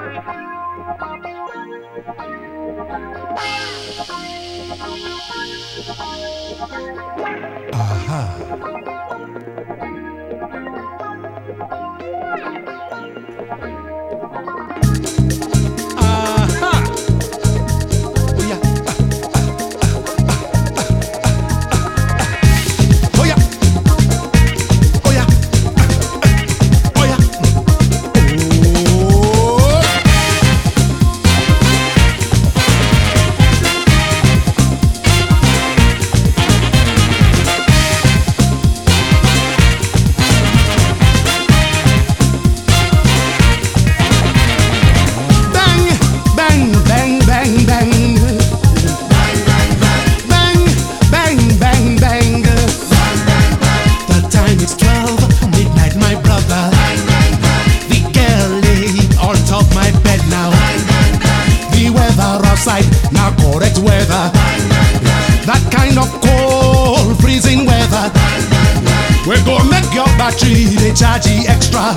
Now correct weather, that kind of cold freezing weather, we're gonna make your battery they charge you extra.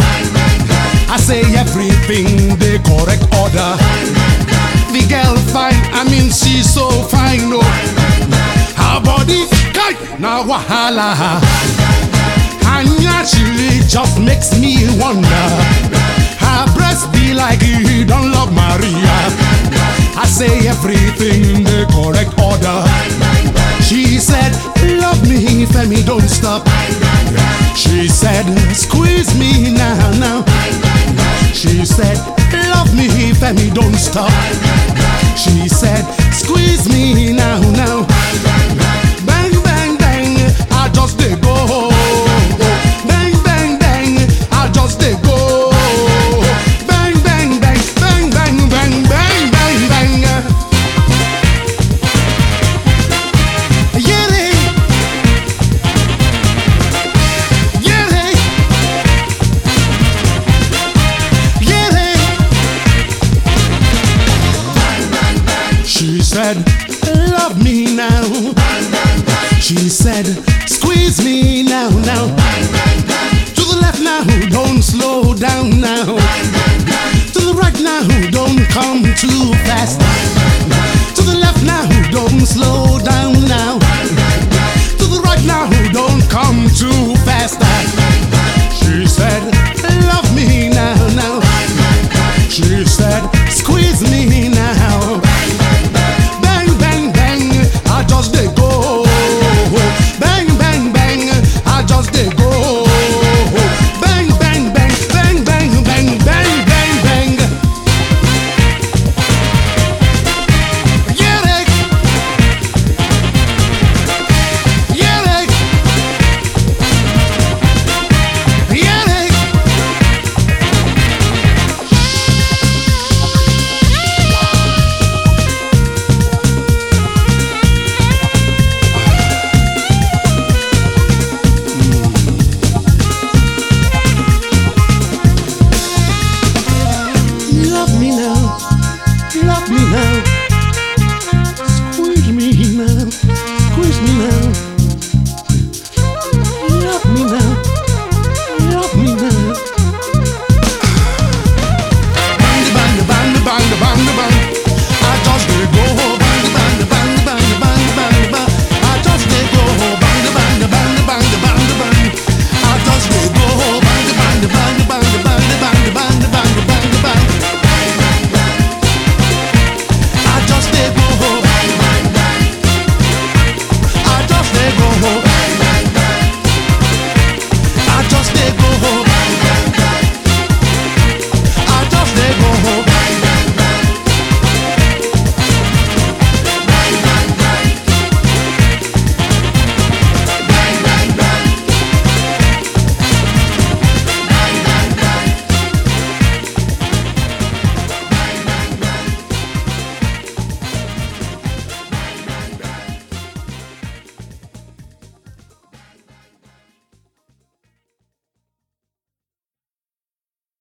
I say everything the correct order. The girl fine, I mean she's so fine, oh. Her body kind now wahala, and naturally just makes me wonder. Her breast be like he don't love Maria. I say everything the correct order. She said, love me, Femi, don't stop. She said, squeeze me now, now. She said, love me, Femi, don't stop. She said, squeeze me now, now. Bang, bang, bang, I just dey go. Bang, bang, bang, I just dey go. Bang, bang, bang, bang, bang, bang, bang, bang, bang. She said, love me now. She said, squeeze me now, now. To the left now, don't slow down now. To the right now, don't come too fast. To the left now, don't slow